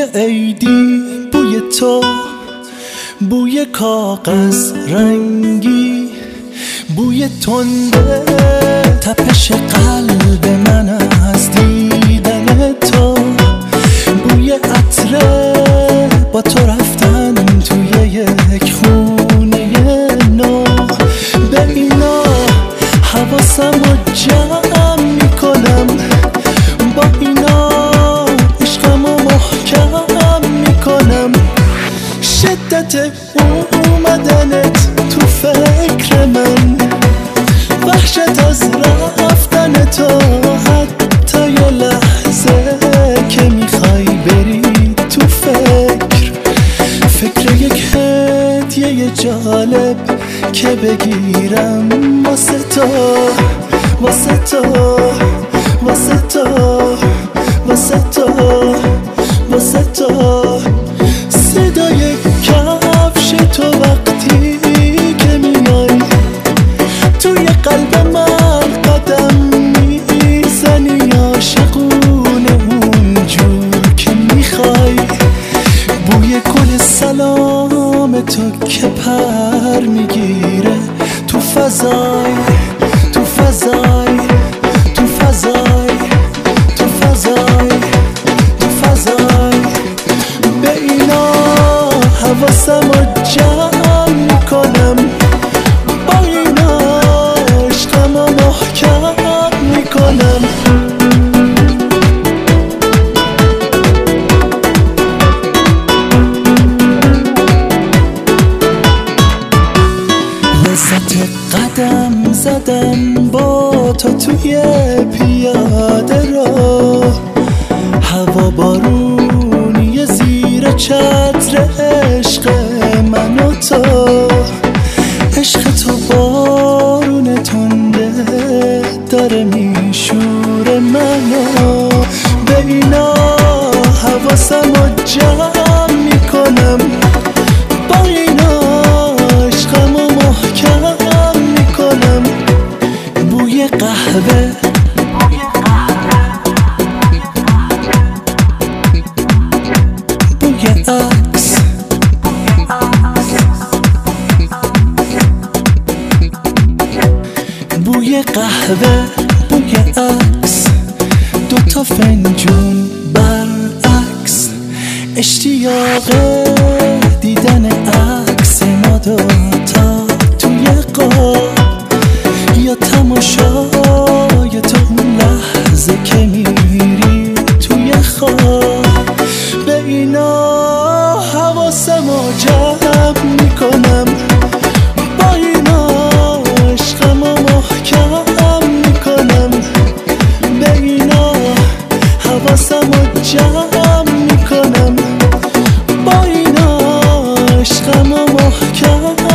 عیدی، بوی تو، بوی کاغذ رنگی، بوی تنده تپش قلب من از دیدن تو، بوی عطره با تو رفتن توی یک خونه نو. به اینا حواسم رو جمع میکنم، با اینا عشقم رو محکم میکنم. شدت اومدنت تو فکر من، وحشت از رفتن تو، حتی یه لحظه که میخوای بری تو فکر یک هدیه جالب که بگیرم واسه تو، واسه تو، واسه تو، واسه تو، واسه تو. صدای کفش تو وقتی که میای توی قلب من قدم میزنی، عاشقونه اونجور که میخوای. بوی گل سلام تو که پر میگیره تو فضای، تو فضای، تو فضای، تو فضای، تو فضای. به اینا حواسم رو جمع میکنم، با اینا عشقم رو محکم میکنم. لذت قدم زدن با تو توی پیاده رو، هوا بارونی زیر چتر عشق من و تو. عشق تو بارون تنده داره میشوره منو. به اینا حواسم رو جمع میکنم، با اینا عشقم رو محکم میکنم. بوی قهوه، بوی عکس، بوی قهوه، بوی عکس، دوتا فنجون برعکس. اشتیاق دیدن عکس ما دوتا توی قاب، یا تماشای تو اون لحظه که میری توی خواب. به اینا حواسم رو جمع میکنم، با اینا عشقم رو محکم میکنم. به اینا حواسم رو جمع میکنم، با اینا عشقم رو محکم